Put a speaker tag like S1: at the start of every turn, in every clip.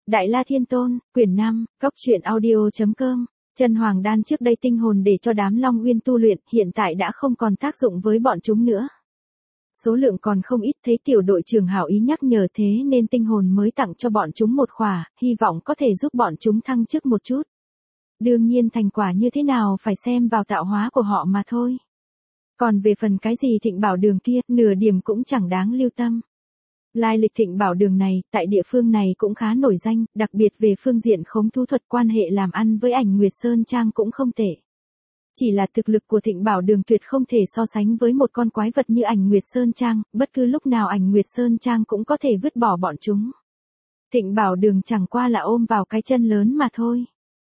S1: Đại La Thiên Tôn, quyển 5, góc truyện audio.com. Chân Hoàng Đan trước đây tinh hồn để cho đám Long Uyên tu luyện, hiện tại đã không còn tác dụng với bọn chúng nữa. Số lượng còn không ít, thấy tiểu đội trưởng hảo ý nhắc nhở thế nên tinh hồn mới tặng cho bọn chúng một khỏa, hy vọng có thể giúp bọn chúng thăng chức một chút. Đương nhiên thành quả như thế nào phải xem vào tạo hóa của họ mà thôi. Còn về phần cái gì Thịnh Bảo Đường kia, nửa điểm cũng chẳng đáng lưu tâm. Lai lịch Thịnh Bảo Đường này, tại địa phương này cũng khá nổi danh, đặc biệt về phương diện khống thú thuật, quan hệ làm ăn với Ảnh Nguyệt Sơn Trang cũng không tệ. Chỉ là thực lực của Thịnh Bảo Đường tuyệt không thể so sánh với một con quái vật như Ảnh Nguyệt Sơn Trang, bất cứ lúc nào Ảnh Nguyệt Sơn Trang cũng có thể vứt bỏ bọn chúng. Thịnh Bảo Đường chẳng qua là ôm vào cái chân lớn mà thôi.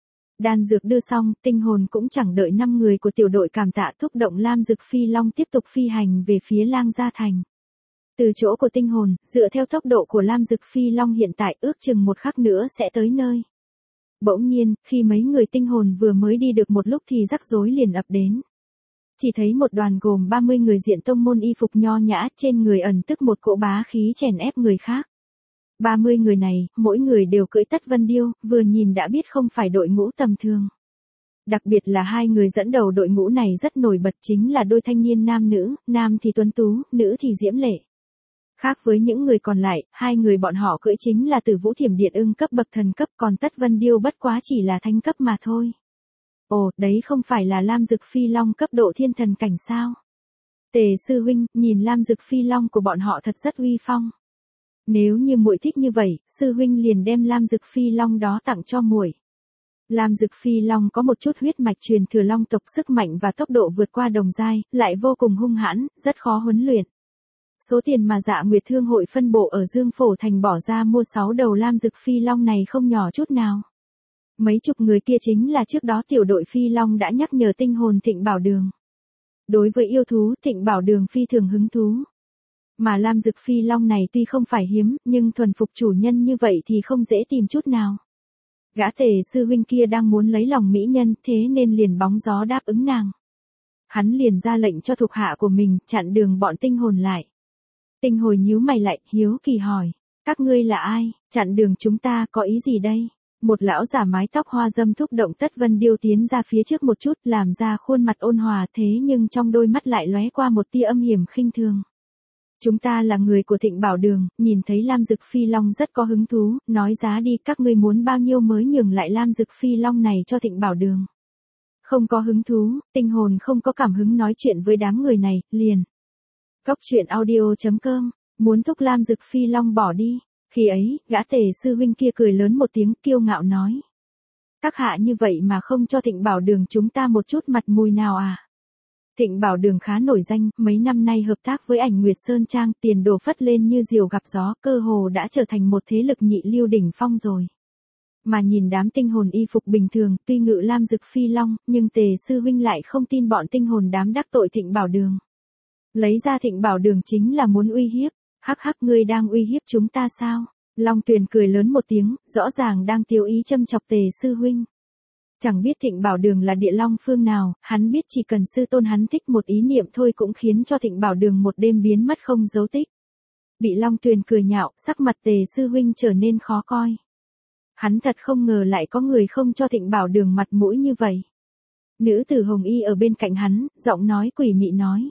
S1: Đan dược đưa xong, tinh hồn cũng chẳng đợi 5 người của tiểu đội cảm tạ thúc động Lam Dực Phi Long tiếp tục phi hành về phía Lang Gia Thành. Từ chỗ của tinh hồn, dựa theo tốc độ của Lam Dực Phi Long hiện tại ước chừng một khắc nữa sẽ tới nơi. Bỗng nhiên, khi mấy người tinh hồn vừa mới đi được một lúc thì rắc rối liền ập đến. Chỉ thấy một đoàn gồm 30 người diện tông môn y phục nho nhã, trên người ẩn tức một cỗ bá khí chèn ép người khác. 30 người này, mỗi người đều cưỡi Tất Vân Điêu, vừa nhìn đã biết không phải đội ngũ tầm thường. Đặc biệt là hai người dẫn đầu đội ngũ này rất nổi bật, chính là đôi thanh niên nam nữ, nam thì tuấn tú, nữ thì diễm lệ. Khác với những người còn lại, hai người bọn họ cưỡi chính là Tử Vũ Thiểm Điện Ưng cấp bậc thần cấp, còn Tất Vân Điêu bất quá chỉ là thánh cấp mà thôi. Ồ, đấy không phải là Lam Dực Phi Long cấp độ thiên thần cảnh sao? Tề sư huynh, nhìn Lam Dực Phi Long của bọn họ thật rất uy phong. Nếu như muội thích như vậy, sư huynh liền đem Lam Dực Phi Long đó tặng cho muội. Lam Dực Phi Long có một chút huyết mạch truyền thừa long tộc, sức mạnh và tốc độ vượt qua đồng giai, lại vô cùng hung hãn, rất khó huấn luyện. Số tiền mà Dạ Nguyệt Thương hội phân bộ ở Dương Phổ Thành bỏ ra mua 6 đầu Lam Dực Phi Long này không nhỏ chút nào. Mấy chục người kia chính là trước đó tiểu đội Phi Long đã nhắc nhở tinh hồn Thịnh Bảo Đường. Đối với yêu thú, Thịnh Bảo Đường phi thường hứng thú. Mà Lam Dực Phi Long này tuy không phải hiếm, nhưng thuần phục chủ nhân như vậy thì không dễ tìm chút nào. Gã Tề sư huynh kia đang muốn lấy lòng mỹ nhân, thế nên liền bóng gió đáp ứng nàng. Hắn liền ra lệnh cho thuộc hạ của mình, chặn đường bọn tinh hồn lại. Tinh hồi nhíu mày lại, hiếu kỳ hỏi, các ngươi là ai, chặn đường chúng ta có ý gì đây? Một lão giả mái tóc hoa dâm thúc động Tất Vân Điêu tiến ra phía trước một chút, làm ra khuôn mặt ôn hòa, thế nhưng trong đôi mắt lại lóe qua một tia âm hiểm khinh thường. Chúng ta là người của Thịnh Bảo Đường, nhìn thấy Lam Dực Phi Long rất có hứng thú, nói giá đi, các ngươi muốn bao nhiêu mới nhường lại Lam Dực Phi Long này cho Thịnh Bảo Đường? Không có hứng thú, tinh hồn không có cảm hứng nói chuyện với đám người này, liền. Góc truyện audio.com, muốn thúc Lam Dực Phi Long bỏ đi. Khi ấy, gã Tề sư huynh kia cười lớn một tiếng, kiêu ngạo nói. Các hạ như vậy mà không cho Thịnh Bảo Đường chúng ta một chút mặt mũi nào à? Thịnh Bảo Đường khá nổi danh, mấy năm nay hợp tác với Ảnh Nguyệt Sơn Trang, tiền đồ phất lên như diều gặp gió, cơ hồ đã trở thành một thế lực nhị lưu đỉnh phong rồi. Mà nhìn đám tinh hồn y phục bình thường, tuy ngự Lam Dực Phi Long, nhưng Tề sư huynh lại không tin bọn tinh hồn đám đắc tội Thịnh Bảo Đường. Lấy ra Thịnh Bảo Đường chính là muốn uy hiếp. Hắc hắc, ngươi đang uy hiếp chúng ta sao? Long Tuyền cười lớn một tiếng, rõ ràng đang tiêu ý châm chọc Tề sư huynh. Chẳng biết Thịnh Bảo Đường là địa long phương nào, hắn biết chỉ cần sư tôn hắn thích một ý niệm thôi cũng khiến cho Thịnh Bảo Đường một đêm biến mất không dấu tích. Bị Long Tuyền cười nhạo, sắc mặt Tề sư huynh trở nên khó coi. Hắn thật không ngờ lại có người không cho Thịnh Bảo Đường mặt mũi như vậy. Nữ tử Hồng Y ở bên cạnh hắn, giọng nói quỷ mị nói.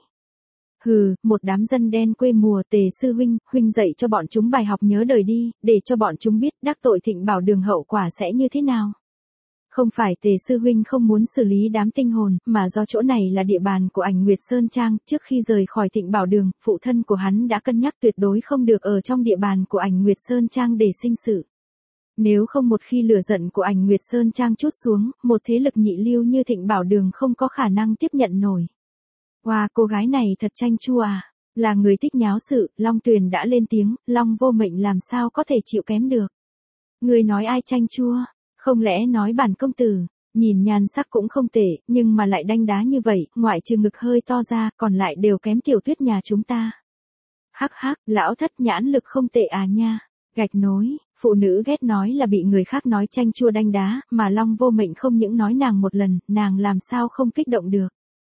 S1: Hừ, một đám dân đen quê mùa. Tề sư huynh, huynh dạy cho bọn chúng bài học nhớ đời đi, để cho bọn chúng biết đắc tội Thịnh Bảo Đường hậu quả sẽ như thế nào. Không phải Tề sư huynh không muốn xử lý đám tinh hồn, mà do chỗ này là địa bàn của Ảnh Nguyệt Sơn Trang, trước khi rời khỏi Thịnh Bảo Đường, phụ thân của hắn đã cân nhắc tuyệt đối không được ở trong địa bàn của Ảnh Nguyệt Sơn Trang để sinh sự. Nếu không một khi lửa giận của Ảnh Nguyệt Sơn Trang trút xuống, một thế lực nhị lưu như Thịnh Bảo Đường không có khả năng tiếp nhận nổi. Wow, cô gái này thật chanh chua à, là người thích nháo sự. Long Tuyền đã lên tiếng, Long Vô Mệnh làm sao có thể chịu kém được. Người nói ai chanh chua, không lẽ nói bản công tử, nhìn nhan sắc cũng không tệ, nhưng mà lại đanh đá như vậy, ngoại trừ ngực hơi to ra, còn lại đều kém Tiểu Tuyết nhà chúng ta. Hắc hắc, lão thất nhãn lực không tệ à nha, gạch nối, phụ nữ ghét nói là bị người khác nói chanh chua đanh đá, mà Long Vô Mệnh không những nói nàng một lần, nàng làm sao không kích động được.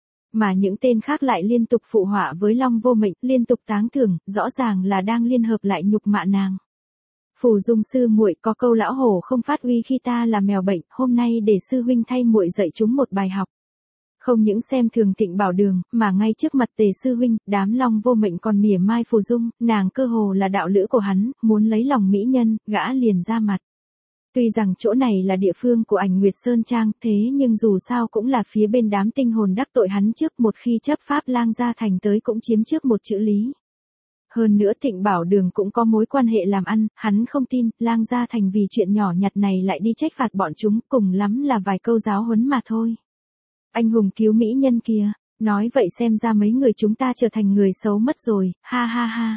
S1: Mà những tên khác lại liên tục phụ họa với Long Vô Mệnh, liên tục táng thưởng, rõ ràng là đang liên hợp lại nhục mạ nàng. Phù Dung sư muội, có câu lão hổ không phát uy khi ta là mèo bệnh, hôm nay để sư huynh thay muội dạy chúng một bài học. Không những xem thường Thịnh Bảo Đường, mà ngay trước mặt Tề sư huynh, đám Long Vô Mệnh còn mỉa mai Phù Dung, nàng cơ hồ là đạo lữ của hắn, muốn lấy lòng mỹ nhân, gã liền ra mặt. Tuy rằng chỗ này là địa phương của Ảnh Nguyệt Sơn Trang, thế nhưng dù sao cũng là phía bên đám tinh hồn đắc tội hắn trước, một khi chấp pháp Lang Gia Thành tới cũng chiếm trước một chữ lý. Hơn nữa Thịnh Bảo Đường cũng có mối quan hệ làm ăn, hắn không tin, Lang Gia Thành vì chuyện nhỏ nhặt này lại đi trách phạt bọn chúng, cùng lắm là vài câu giáo huấn mà thôi. Anh hùng cứu mỹ nhân kia, nói vậy xem ra mấy người chúng ta trở thành người xấu mất rồi, ha ha ha.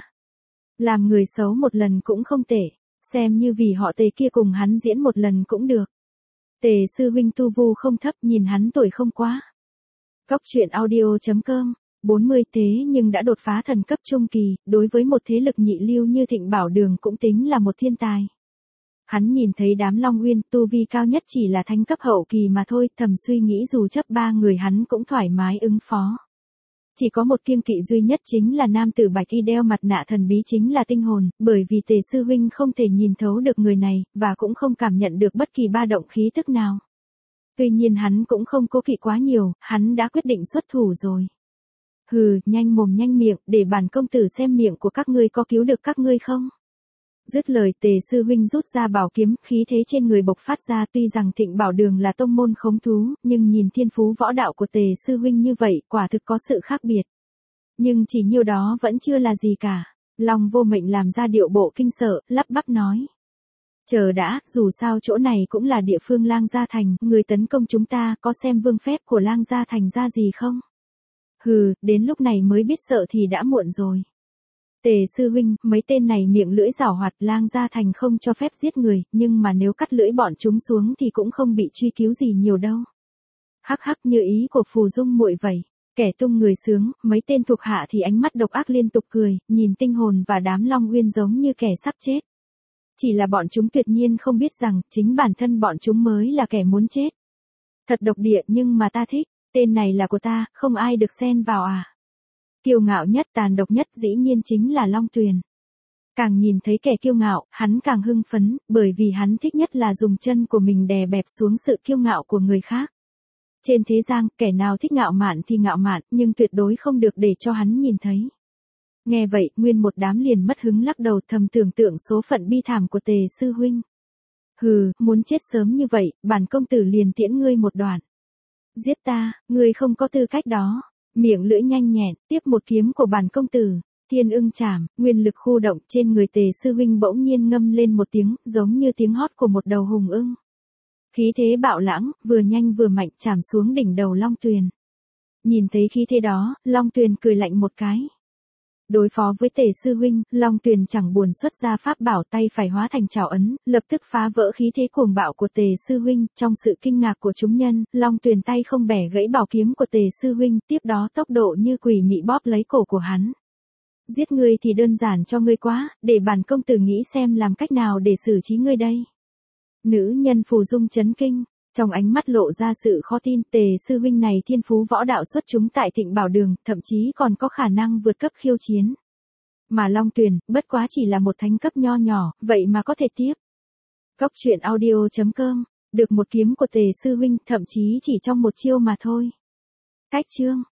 S1: Làm người xấu một lần cũng không tệ, xem như vì họ Tề kia cùng hắn diễn một lần cũng được. Tề sư huynh tu vu không thấp, nhìn hắn tuổi không quá. Cóc truyện audio.com 40 thế nhưng đã đột phá thần cấp trung kỳ, đối với một thế lực nhị lưu như Thịnh Bảo Đường cũng tính là một thiên tài. Hắn nhìn thấy đám Long Uyên, tu vi cao nhất chỉ là thánh cấp hậu kỳ mà thôi, thầm suy nghĩ dù chấp 3 người hắn cũng thoải mái ứng phó. Chỉ có một kiêng kỵ duy nhất chính là nam tử bạch y đeo mặt nạ thần bí chính là tinh hồn, bởi vì Tề sư huynh không thể nhìn thấu được người này, và cũng không cảm nhận được bất kỳ ba động khí tức nào. Tuy nhiên hắn cũng không cố kỵ quá nhiều, hắn đã quyết định xuất thủ rồi. Hừ, nhanh mồm nhanh miệng, để bản công tử xem miệng của các ngươi có cứu được các ngươi không. Dứt lời Tề sư huynh rút ra bảo kiếm, khí thế trên người bộc phát ra, tuy rằng Thịnh Bảo Đường là tông môn khống thú, nhưng nhìn thiên phú võ đạo của Tề sư huynh như vậy, quả thực có sự khác biệt. Nhưng chỉ nhiêu đó vẫn chưa là gì cả. Long Vô Mệnh làm ra điệu bộ kinh sợ, lắp bắp nói. Chờ đã, dù sao chỗ này cũng là địa phương Lang Gia Thành, người tấn công chúng ta có xem vương phép của Lang Gia Thành ra gì không? Hừ, đến lúc này mới biết sợ thì đã muộn rồi. Tề sư huynh, mấy tên này miệng lưỡi giảo hoạt, Lang Gia Thành không cho phép giết người, nhưng mà nếu cắt lưỡi bọn chúng xuống thì cũng không bị truy cứu gì nhiều đâu. Hắc hắc, như ý của Phù Dung muội vậy. Kẻ tung người sướng, mấy tên thuộc hạ thì ánh mắt độc ác liên tục cười, nhìn tinh hồn và đám Long Uyên giống như kẻ sắp chết. Chỉ là bọn chúng tuyệt nhiên không biết rằng, chính bản thân bọn chúng mới là kẻ muốn chết. Thật độc địa nhưng mà ta thích, tên này là của ta, không ai được xen vào à. Kiêu ngạo nhất, tàn độc nhất dĩ nhiên chính là Long Tuyền. Càng nhìn thấy kẻ kiêu ngạo, hắn càng hưng phấn, bởi vì hắn thích nhất là dùng chân của mình đè bẹp xuống sự kiêu ngạo của người khác. Trên thế gian, kẻ nào thích ngạo mạn thì ngạo mạn, nhưng tuyệt đối không được để cho hắn nhìn thấy. Nghe vậy, nguyên một đám liền mất hứng lắc đầu, thầm tưởng tượng số phận bi thảm của Tề sư huynh. Hừ, muốn chết sớm như vậy, bản công tử liền tiễn ngươi một đoạn. Giết ta, ngươi không có tư cách đó. Miệng lưỡi nhanh nhẹn, tiếp một kiếm của bản công tử. Thiên ưng chảm, nguyên lực khu động, trên người Tề sư huynh bỗng nhiên ngâm lên một tiếng, giống như tiếng hót của một đầu hùng ưng. Khí thế bạo lãng, vừa nhanh vừa mạnh, chạm xuống đỉnh đầu Long Tuyền. Nhìn thấy khí thế đó, Long Tuyền cười lạnh một cái. Đối phó với Tề sư huynh, Long Tuyền chẳng buồn xuất ra pháp bảo, tay phải hóa thành trảo ấn, lập tức phá vỡ khí thế cuồng bạo của Tề sư huynh. Trong sự kinh ngạc của chúng nhân, Long Tuyền tay không bẻ gãy bảo kiếm của Tề sư huynh, tiếp đó tốc độ như quỷ mị bóp lấy cổ của hắn. Giết ngươi thì đơn giản cho ngươi quá, để bản công tử nghĩ xem làm cách nào để xử trí ngươi đây. Nữ nhân Phù Dung chấn kinh, trong ánh mắt lộ ra sự khó tin. Tề sư huynh này thiên phú võ đạo xuất chúng tại Thịnh Bảo Đường, thậm chí còn có khả năng vượt cấp khiêu chiến. Mà Long Tuyền, bất quá chỉ là một thánh cấp nho nhỏ, vậy mà có thể tiếp. Cóc truyện audio.com, được một kiếm của Tề sư huynh, thậm chí chỉ trong một chiêu mà thôi. Cách chương.